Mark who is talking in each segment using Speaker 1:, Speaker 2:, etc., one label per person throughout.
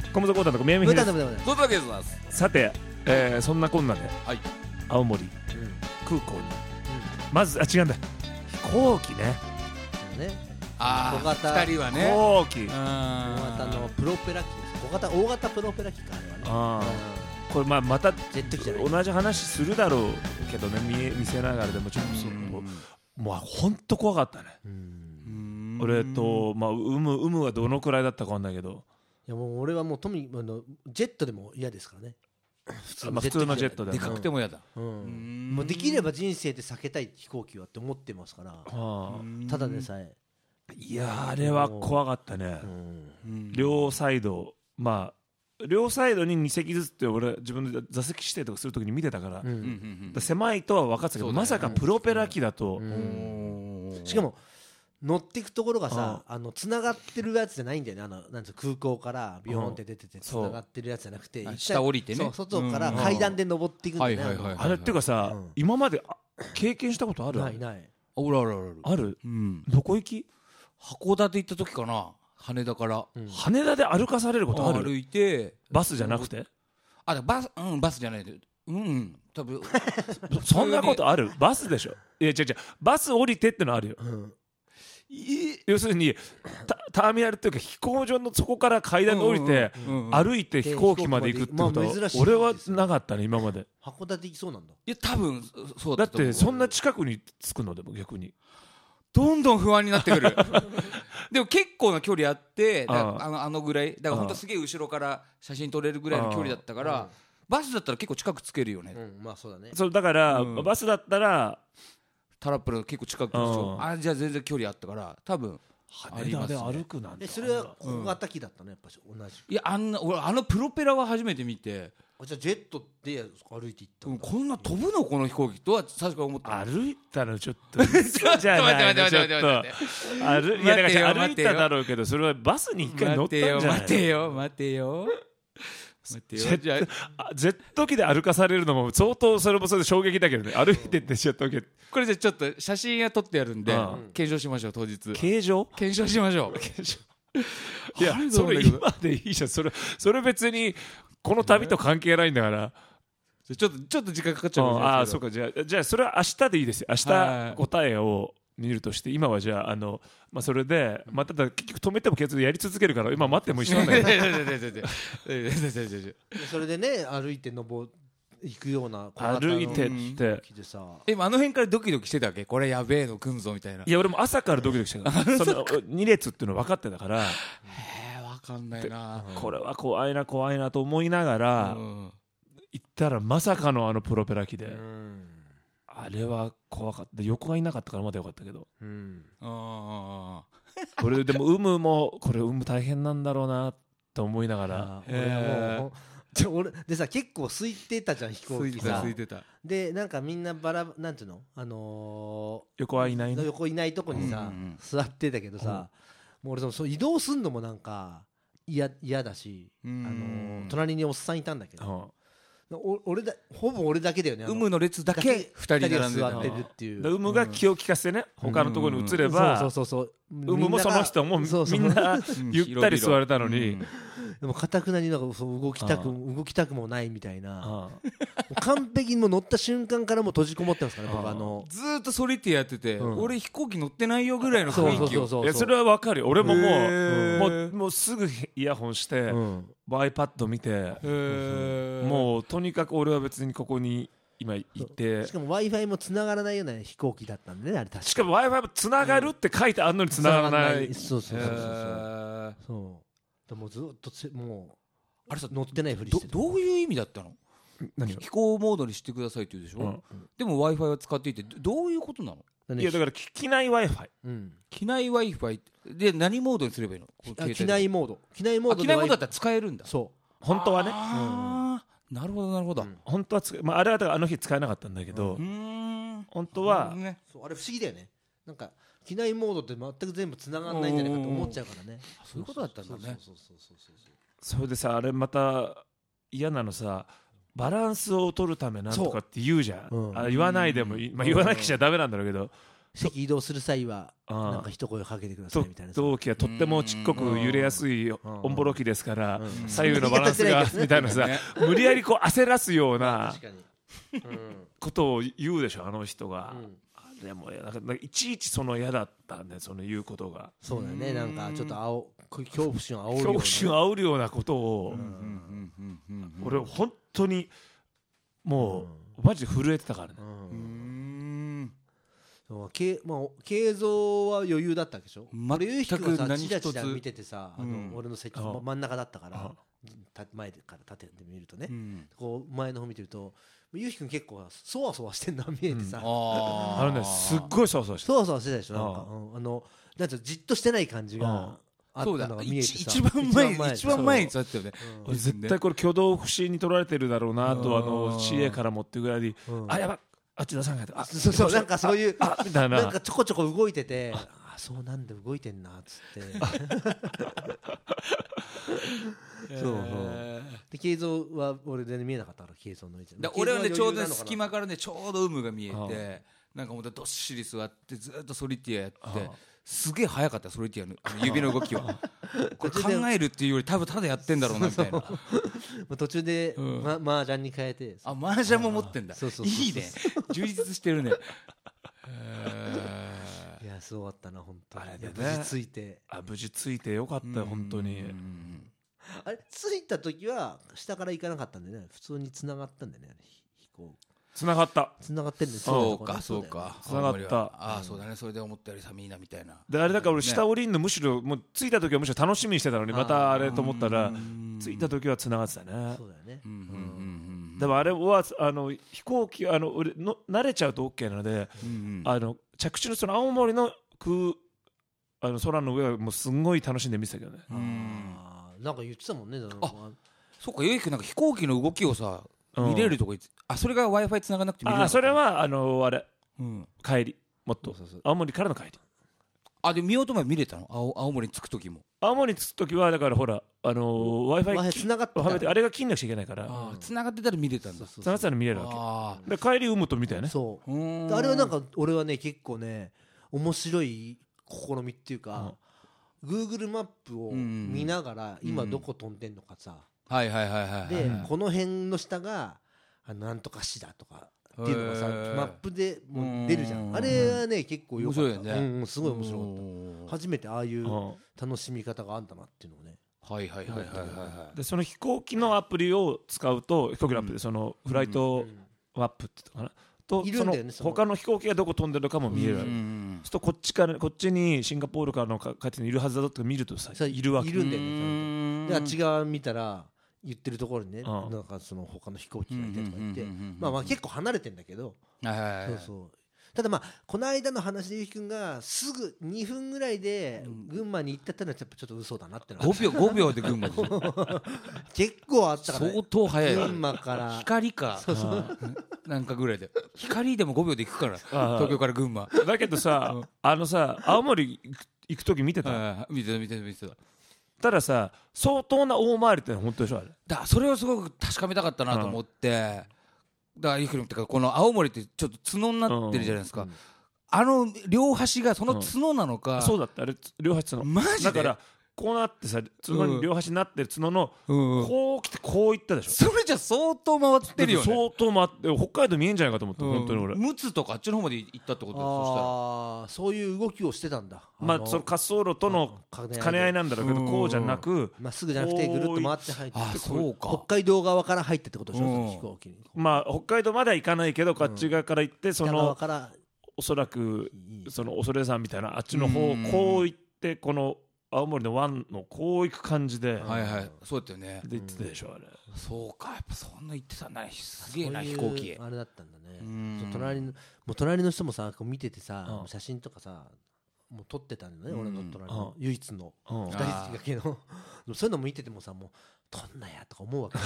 Speaker 1: 小室孝太の宮城です。
Speaker 2: そうだけです。
Speaker 1: さて、そんなこんなで、
Speaker 2: はい、
Speaker 1: 青森、空港に、まず違うんだ、飛行機ね。
Speaker 2: 小型2人はね、
Speaker 1: 飛行機、
Speaker 3: 大型のプロペラ機です。大型プロペラ機かあれはね。
Speaker 1: これまた
Speaker 3: ジェット機じゃない
Speaker 1: 同じ話するだろうけどね、見せながらでもちょっともう本当怖かったね。俺と有無はどのくらいだったかわかんないけど、
Speaker 3: いやもう俺はもうジェットでも嫌ですからね。
Speaker 1: 普通のジェットで
Speaker 2: でかくても嫌だ。
Speaker 3: もうできれば人生で避けたい飛行機はって思ってますから。ただでさえ。
Speaker 1: いやあれは怖かったね。両サイド両サイドに2席ずつって俺自分で座席指定とかするときに見てたから、狭いとは分かってたけど、まさかプロペラ機だと。
Speaker 3: しかも乗っていくところがさ、つながってるやつじゃないんだよね。なんつう空港からビヨーンって出ててつながってるやつじゃなくて、
Speaker 2: 下降りてね、
Speaker 3: 外から階段で登っていくんだよね。
Speaker 1: あれっていうかさ、今まで経験したことある？
Speaker 3: ない。
Speaker 1: ある？どこ行き？
Speaker 2: 函館行った時かな、羽田から。
Speaker 1: 羽田で歩かされることある？
Speaker 2: 歩いて、
Speaker 1: バスじゃなくて？
Speaker 2: バスじゃないで、多分
Speaker 1: そんなことある？バスでしょ。いや違うバス降りてってのあるよ。要するにターミナルっていうか飛行場のそこから階段で降りて歩いて飛行機まで行くってことは俺はなかったね今まで。
Speaker 3: 函館行きそうなんだ。
Speaker 2: いや多分そう
Speaker 1: だってそんな近くに着くの？でも逆に
Speaker 2: どんどん不安になってくる。でも結構な距離あって、あのぐらいだから本当すげえ後ろから写真撮れるぐらいの距離だったから、バスだったら結構近くつけるよね。
Speaker 3: まあそうだね。
Speaker 1: そうだからバスだったら
Speaker 2: タラップル結構近くでしょ。じゃあ全然距離あったから多分
Speaker 1: 羽田で歩くなんて。
Speaker 3: それは小型機だったのやっぱ同じ。
Speaker 2: いや俺プロペラは初めて見て。
Speaker 3: じゃあジェットで歩いていったんだ。
Speaker 2: こんな飛ぶのこの飛行機とは確か思った。
Speaker 1: 歩いたらちょっとちょっと待って歩いただろうけど、それはバスに一回乗ったんじゃない？
Speaker 2: 待てよ
Speaker 1: ジェット機で歩かされるのも相当それもそれで衝撃だけどね。歩いてってジェット機。
Speaker 2: これじゃちょっと写真は撮ってやるんで検証しましょう。当日検証しましょう。
Speaker 1: いやそれ今でいいじゃん。それ別にこの旅と関係ないんだから。
Speaker 2: ちょっと時間かかっちゃう。
Speaker 1: ああそうか。じゃあそれは明日でいいですよ。明日答えを見るとして、今はじゃあそれでただ結局止めても結局やり続けるから今待っても一緒なんだよ。
Speaker 3: それでね歩いて行くような
Speaker 1: 歩いてって
Speaker 2: あの辺からドキドキしてたわけ？これやべえの来んぞみたいな。
Speaker 1: いや俺も朝からドキドキしてた。その2列っていうの分かってたから。
Speaker 2: 分かんないな。
Speaker 1: これは怖いなと思いながら行ったらまさかのプロペラ機で。あれは怖かった。横がいなかったからまだよかったけど。これでもこれ大変なんだろうなと思いながら。
Speaker 3: 俺でさ結構空いてたじゃん飛行機さ。
Speaker 2: 空いてた。
Speaker 3: でなんかみんななんていうの
Speaker 1: 横はいないね。
Speaker 3: 横いないとこにさ座ってたけどさ、もう俺移動すんのもなんか嫌だし、隣におっさんいたんだけど。ほぼ俺だけだよね。
Speaker 2: 有無の列だけ2人並んで
Speaker 3: 座ってるっていう。
Speaker 1: 有無が気を利かせてね他のところに移れば、有無もその人もみんなゆったり座れたのに、
Speaker 3: でも固くなになんか動きたくもないみたいな。完璧にも乗った瞬間からもう閉じこもってますからね。僕
Speaker 2: ずーっとソリティやってて、俺飛行機乗ってないよぐらいの雰囲気を。
Speaker 1: いやそれはわかるよ。俺ももうすぐイヤホンしてiPad 見て、もうとにかく俺は別にここに今行って、
Speaker 3: しかも Wi-Fi も繋がらないような飛行機だったんでねあれ確か。
Speaker 1: しかも Wi-Fi も繋がるって書いてあるのに繋がらない。
Speaker 3: そうでもずっともうあれさ乗ってないふりして。
Speaker 2: どういう意味だったの？飛行モードにしてくださいって言うでしょ。でも Wi-Fi は使っていてどういうことなの？
Speaker 1: いやだから機内 Wi-Fi。
Speaker 2: 機内 Wi-Fi で何モードにすればいいの？
Speaker 3: 機内モード
Speaker 2: だったら使えるんだ。
Speaker 3: そう
Speaker 1: 本当はね。
Speaker 2: なるほど。
Speaker 1: 本当はあれはだからあの日使えなかったんだけど、本当は
Speaker 3: あれ不思議だよね。なんか機内モードって全く全部繋がんないんじゃないかと思っちゃうからね。
Speaker 2: そういうことだったんだね。
Speaker 1: それでさあれまた嫌なのさ、バランスを取るためなんとかって言うじゃん。言わないでもいい、言わなきゃダメなんだろうけど、
Speaker 3: 席移動する際はなんか一声かけてくださいみたいな。
Speaker 1: 同期はとってもちっこく揺れやすいオンボロ機ですから左右のバランスがみたいなさ、無理やりこう焦らすようなことを言うでしょあの人が。でもなんかいちいちその嫌だったんで、その言うことが。
Speaker 3: そうだね、なんかちょっと恐怖心を煽るような、
Speaker 1: 恐怖心を煽るようなことを俺本当にもうマジで震えてたからね。
Speaker 3: 慶三は余裕だったわけでしょ。俺ゆうひくんはさチラチラ見ててさ、俺の席真ん中だったから前から立ててみるとね、こう前の方見てるとゆうひくん結構そわそわしてんのが見えてさ、
Speaker 1: すっごいそわそわして
Speaker 3: そわそわしてたでしょ。なんかじっとしてない感じがあったのが見えてさ、
Speaker 2: 一番前に座ってたよね。
Speaker 1: 絶対これ挙動不審に取られてるだろうなとCA から持ってぐらいで、あやばあっち出さないと、
Speaker 3: そうなんかそういう
Speaker 1: みたいな、
Speaker 3: なんかちょこちょこ動いてて、そうなんで動いてんなっつってそうで慶三は俺全然見えなかったから、慶三の位置
Speaker 2: 俺はねちょうど隙間からねちょうど有無が見えて、なんかほんとどっしり座ってずっとソリティアやってすげえ早かったソリティアの指の動きはこれ考えるっていうより多分ただやってんだろうなみたいな
Speaker 3: 途中で麻雀に変えて、
Speaker 2: 麻雀も持ってんだ。いいね、充実してるね。
Speaker 3: いやすごかったな本当に。
Speaker 1: 無事ついて、無事ついてよかったよ本当に。
Speaker 3: あれ着いた時は下から行かなかったんでね、普通に繋がったんでね、飛行
Speaker 1: 繋がってん
Speaker 3: で
Speaker 2: す。そうかそうか、
Speaker 1: 繋がった。
Speaker 2: ああそうだね、それで思ったより寒いなみたいな。
Speaker 1: であれだから俺下降りんのむしろもう着いた時はむしろ楽しみにしてたのに、またあれと思ったら着いた時は繋がってたね。
Speaker 3: そうだよね。
Speaker 1: でもあれは飛行機俺の慣れちゃうと OK なので、着地のその青森の空の上はもうすんごい楽しんで見てたけどね。
Speaker 3: なんか言ってたもんね。
Speaker 2: そうか、ゆうきくんなんか飛行機の動きをさ見れるとこそれが Wi-Fi 繋がなくて見れる。
Speaker 1: それはあれ帰り、もっと青森からの帰り。
Speaker 2: で見ようと思えば見れたの？青森に着く時も。
Speaker 1: 青森に着く時はだからほらWi-Fi
Speaker 3: 繋がってた、
Speaker 1: あれが切んなくちゃいけないから、
Speaker 2: 繋がってたら見れたんだ。
Speaker 1: 繋がってたら見れるわけで、帰り産むと見たよね。
Speaker 3: そうあれはなんか俺はね結構ね面白い試みっていうか、Google マップを見ながら今どこ飛んでんのかさ、でこの辺の下がなんとか市だとかっていうのがさマップでも出るじゃん。あれはね結構よかった。面白いよね。すごい面白かった。初めてああいう楽しみ方があんだなっていうのをね。
Speaker 1: でその飛行機のアプリを使うと、飛行機のアプリでそのフライトマップって言ったかなと、その他の飛行機がどこ飛んでるかも見える。そうするとこっちにシンガポールからの帰っているはずだと見るとさいるわけ。
Speaker 3: いるんだよね。であっち側見たら言ってるところにね、なんかその他の飛行機がいてとか言って、まあ結構離れてんだけど、ただこの間の話でゆうきくんがすぐ2分ぐらいで群馬に行ったってのはちょっと嘘だなってのは
Speaker 2: 5秒で群馬
Speaker 3: 結構あったからね。
Speaker 2: 相当早い。
Speaker 3: 群馬から
Speaker 2: 光かなんかぐらいで、光でも5秒で行くから東京から群馬
Speaker 1: だけどさ、青森行く時見てた？
Speaker 2: 見てた。
Speaker 1: たださ、相当な大回りって本当でしょあれ。
Speaker 2: それをすごく確かめたかったなと思って、だからゆうきくんってかこの青森ってちょっと角になってるじゃないですか。両端がその角なのか。
Speaker 1: そうだった、あれ両端角。
Speaker 2: マジで？
Speaker 1: だからこうなってさ、角に両端になってる角のこう来てこう行ったでしょ。
Speaker 2: それじゃ相当回ってるよね。
Speaker 1: 相当回って北海道見えんじゃないかと思って、本当に俺。
Speaker 2: 陸奥とかあっちの方まで行ったってこと？
Speaker 3: そそういう動きをしてたんだ。
Speaker 1: その滑走路との兼ね合いなんだろうけど、こうじゃなく
Speaker 3: まっすぐじゃなくてぐるっと回って入って、
Speaker 2: そうか、
Speaker 3: 北海道側から入ってってことでしょ、飛行機に。
Speaker 1: 北海道までは行かないけど、こっち側から行って、そのおそらくその恐山みたいなあっちの方こう行って、この青森の湾のこう行く感じで、
Speaker 2: そうだったよね。
Speaker 1: で行ってたでしょあれ。
Speaker 2: そうか、やっぱそんな行ってたんだね。すげえな飛行機。
Speaker 3: あれだったんだね。隣の人もさ見ててさ、写真とかさもう撮ってたんだね。俺の隣の唯一の2人だけのそういうのも見ててもさ、もう撮んなやとか思うわ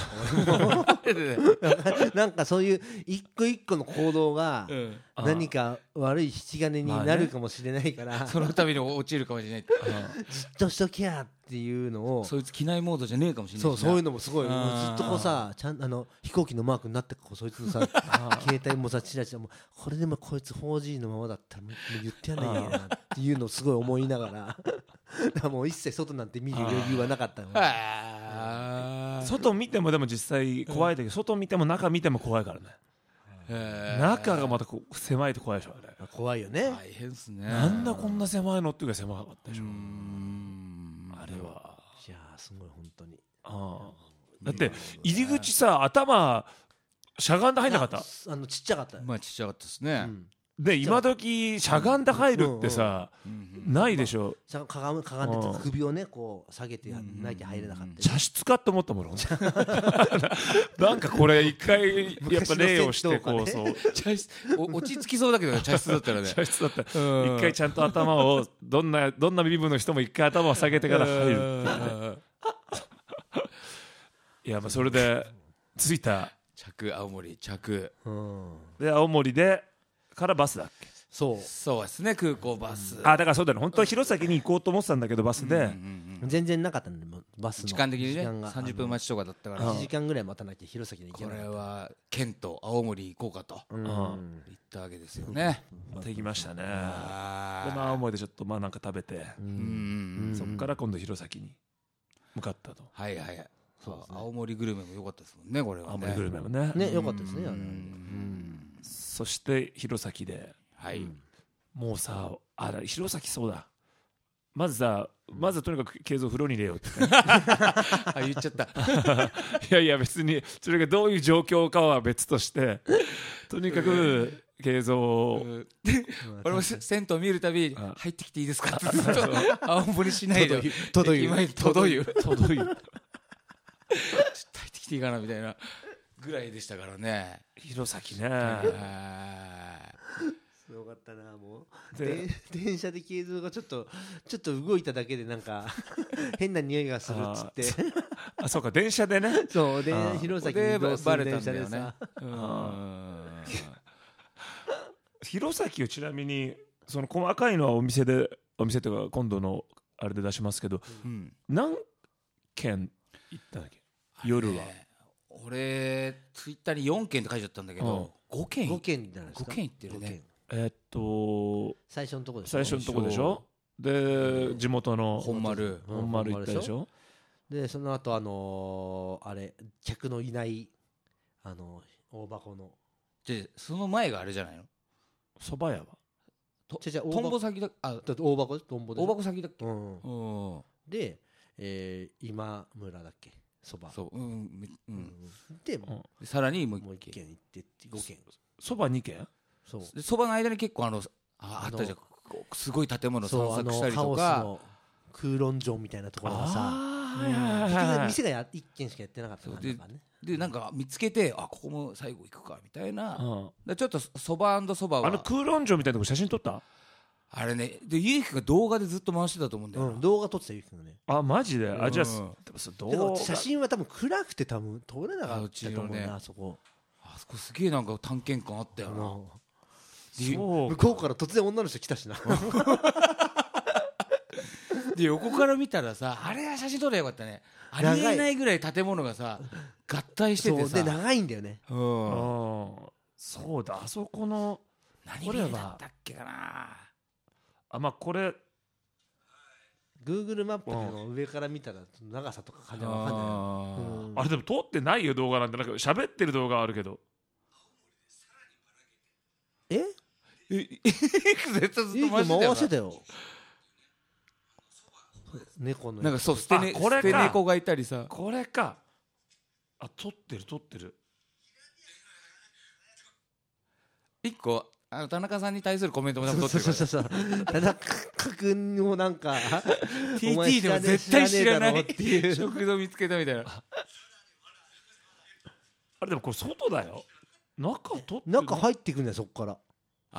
Speaker 3: けなんかそういう一個一個の行動が何か悪い引き金になるかもしれないから、
Speaker 2: そのために落ちるかもしれない
Speaker 3: じっとしときゃっていうのを、
Speaker 2: そいつ機内モードじゃねえかもしれない。
Speaker 3: そういうのもすごい、もうずっとこうさ、ちゃん飛行機のマークになってこうそいつのさ携帯もさチラチラもうこれでもこいつ 4G のままだったらもう言ってやんないやなっていうのをすごい思いながらだからもう一切外なんて見る余裕はなかったの。
Speaker 1: 外見てもでも実際怖いけど、外見ても中見ても怖いからね。中がまたこう狭いと怖いでしょ。あれ
Speaker 3: 怖いよね。
Speaker 2: 大変っすね。
Speaker 1: なんだこんな狭いのっていうか狭かったでしょ。あれは。
Speaker 3: いやすごい本当に。
Speaker 1: だって入り口さ、頭しゃがんで入んなかった。
Speaker 3: ちっちゃかった。
Speaker 2: まあちっちゃかったですね。
Speaker 1: で今時しゃがんで入るってさないでしょ。
Speaker 3: かがんで首をねこう下げてないと入れなかった。
Speaker 1: 茶室かと思ったもんなんかこれ一回やっぱ礼をしてこうそう
Speaker 2: 茶室落ち着きそうだけど茶室だったらね。
Speaker 1: 茶室だったら一回ちゃんと頭をどんな身分の人も一回頭を下げてから入る。いやまあそれで着いた
Speaker 2: 青森着
Speaker 1: で青森でからバスだっけ。
Speaker 2: そうですね、空港バス。
Speaker 1: だからそうだね、本当は弘前に行こうと思ってたんだけどバスで
Speaker 3: 全然なかったんでバスの
Speaker 2: 時間的にね30分待ちとかだったから
Speaker 3: 1時間ぐらい待たなきゃ弘前に行けない。
Speaker 2: これは県と青森行こうかと言ったわけですよね。
Speaker 1: 行きましたね。で青森でちょっとなんか食べてそこから今度弘前に向かったと。
Speaker 2: はいはい。青森グルメも良かったですもんね、これはね。
Speaker 1: 青森グルメもね
Speaker 3: 良かったですね。
Speaker 1: そして弘前でもうさ弘前そうだまずとにかく慶三風呂に入れようって
Speaker 2: 言っちゃった
Speaker 1: いや別にそれがどういう状況かは別としてとにかく慶三
Speaker 2: 俺も銭湯見るたび入ってきていいですかってずっと青森市内で
Speaker 3: とど湯
Speaker 2: ちょっと入ってきていいかなみたいなぐらいでしたからね。
Speaker 1: 弘前ね
Speaker 3: すごかったな。もう電車で慶三がちょっと動いただけでなんか変な匂いがするっつって
Speaker 1: そうか電車でね
Speaker 3: そうで弘前に移動する電車でさ
Speaker 1: 弘前をちなみにその細かいのはお店というか今度のあれで出しますけど何軒行ったんだっけ夜は。
Speaker 2: 俺ツイッターに4軒って書いちゃったんだけど5軒
Speaker 3: じゃないですか。
Speaker 2: 5軒行ってるね。
Speaker 3: 最初のとこで
Speaker 1: しょ。で地元の
Speaker 2: 本丸
Speaker 1: 行ったでしょ。
Speaker 3: でその後あれ客のいない大箱の
Speaker 2: でその前があれじゃないの
Speaker 1: 蕎麦屋は
Speaker 2: トンボ先だ
Speaker 3: 大箱トンボで
Speaker 2: 大箱先だっけ。
Speaker 3: で今村だっけそばで
Speaker 2: さらにもう
Speaker 3: 1軒行って5軒
Speaker 1: そば2軒
Speaker 2: そばの間に結構あったじゃんすごい建物散策したりとか
Speaker 3: 空論城みたいなところがさ店が1軒しかやってなかった
Speaker 2: でなんか見つけてここも最後行くかみたいなちょっとそばそばは
Speaker 1: 空論城みたいなとこ写真撮った
Speaker 2: あれね。でゆうきくんが動画でずっと回してたと思うんだよな。
Speaker 3: 動画撮ってたゆうきくんがね。
Speaker 1: マジでじゃあ
Speaker 3: 写真は多分暗くて多分撮れなかったと思うな。あそこ
Speaker 2: すげえなんか探検感あったよな。
Speaker 3: 向こうから突然女の人来たしな
Speaker 2: で横から見たらさあれは写真撮ればよかったね。ありえないぐらい建物がさ合体しててさ
Speaker 3: で長いんだよね。
Speaker 1: そうだあそこの
Speaker 2: 何ビルだったっけかな。
Speaker 1: これ
Speaker 3: Google マップの上から見たら長さとか感じは分かんない。
Speaker 1: あれでも撮ってないよ動画なんて。なんか喋ってる動画あるけど
Speaker 2: 絶対ずっと回してたよ。
Speaker 3: 猫の
Speaker 2: なんかそう捨て猫がいたりさ。
Speaker 1: これか撮ってる
Speaker 2: 1個田中さんに対するコメントも多分取ってるから
Speaker 3: そう田中君をなんか
Speaker 2: TT でも絶対知らないっていう食堂見つけたみたいな
Speaker 1: あれでもこれ外だよ。
Speaker 3: 中入ってくんだよそっから。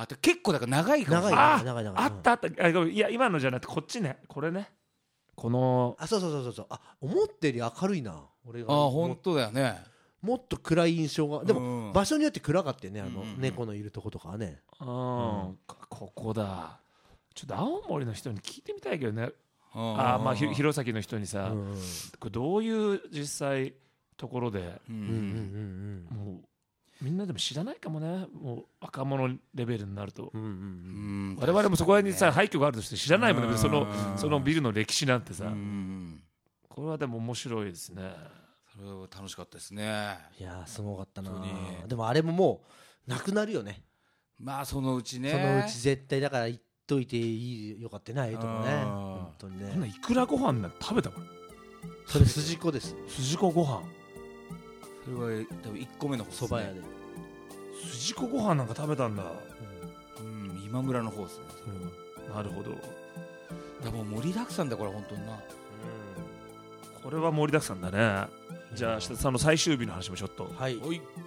Speaker 2: 結構だから長いから
Speaker 3: 長い
Speaker 1: あったいや今のじゃなくてこっちねこれねこの
Speaker 3: そう思ってるより明るいな俺が。
Speaker 2: 本当だよね。
Speaker 3: もっと暗い印象がでも場所によって暗かったよね猫のいるとことかはね。
Speaker 1: ここだ。ちょっと青森の人に聞いてみたいけどね。弘前の人にさ、これどういう実際ところで、もうみんなでも知らないかもね。もう若者レベルになると、我々もそこにさ廃墟があるとして知らないもんね。そのビルの歴史なんてさ、これはでも面白いですね。
Speaker 2: それは楽しかったですね。
Speaker 3: いやすごかったな。でもあれももうなくなるよね。
Speaker 2: そのうちね。
Speaker 3: そのうち絶対だから言っといてよかったね。ともね本当にね。
Speaker 1: こんないくらご飯なんて食べたか。
Speaker 3: それ筋子です。
Speaker 1: 筋子ご飯。
Speaker 2: それは多分1個目の方ですね。
Speaker 3: 蕎麦屋で
Speaker 1: 筋子ご飯なんか食べたんだ。
Speaker 2: 今村の方ですね。
Speaker 1: なるほど。
Speaker 2: もう盛りだくさんだこれ本当にな。
Speaker 1: これは盛りだくさんだね。じゃあ下田さんの最終日の話もちょっと。
Speaker 3: はい。